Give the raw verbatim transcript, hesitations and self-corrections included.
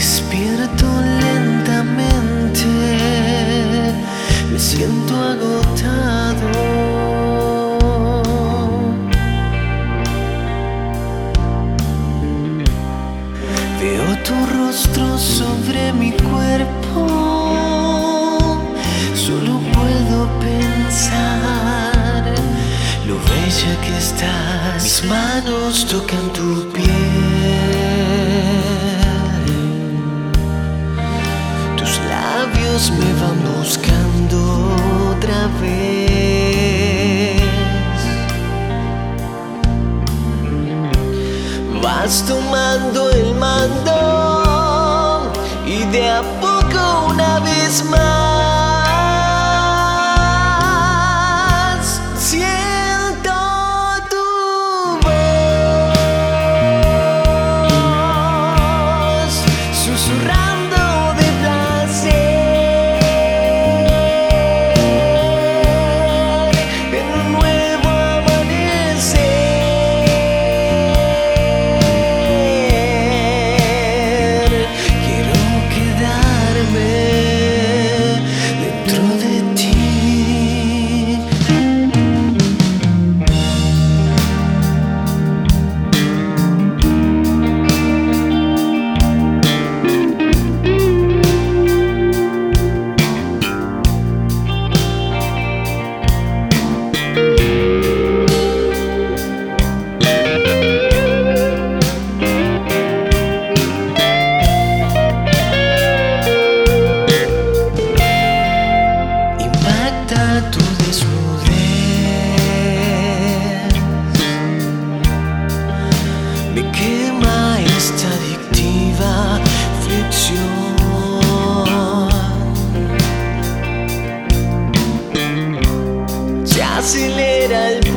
Despierto lentamente, me siento agotado. Veo tu rostro sobre mi cuerpo, solo puedo pensar lo bella que estás. Mis manos tocan tu piel, tus labios me van buscando otra vez. Vas tomando el mando y de a poco una vez más siento tu voz susurrando de placer en un nuevo amanecer. Quiero quedarme dentro de ti. Impacta tu desnudez, me quema esta adictiva fricción. Se acelera el